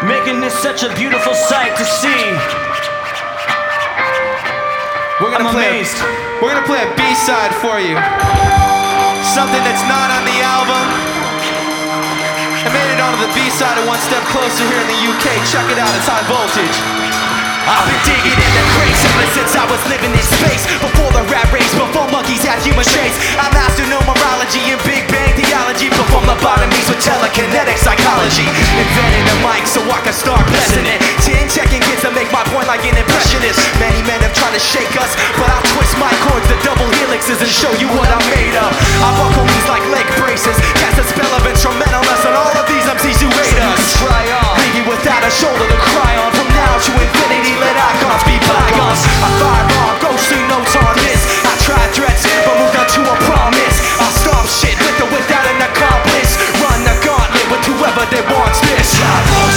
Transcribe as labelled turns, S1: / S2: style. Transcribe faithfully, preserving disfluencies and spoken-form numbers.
S1: making this such a beautiful sight to see.
S2: We're gonna
S1: I'm
S2: play
S1: amazed.
S2: A, we're gonna play a B-side for you. Something that's not on the album. I made it onto the B-side of One Step Closer here in the U K. Check it out, it's High Voltage.
S3: I've been digging in the crates ever since I was living in space. Before the rat race, before monkeys had human traits. I mastered numerology and Big Bang theology. Perform lobotomies with telekinetic psychology. Invented a mic so I can start blessing it. Ten checking kids to make my point like an impressionist. Many men have tried to shake us, but I'll twist my chords to double helixes and show you what I'm made of. I buckle these like leg braces, cast a spell of instrumentalness on all of these M Cs who hate us. Try on, leave you without a shoulder to cry on. From now to infinity, let icons be bygones. I fire on ghostly notes on this. I tried threats, but moved on to a promise. I'll stomp shit with or without an accomplice. Run the gauntlet with whoever that wants this.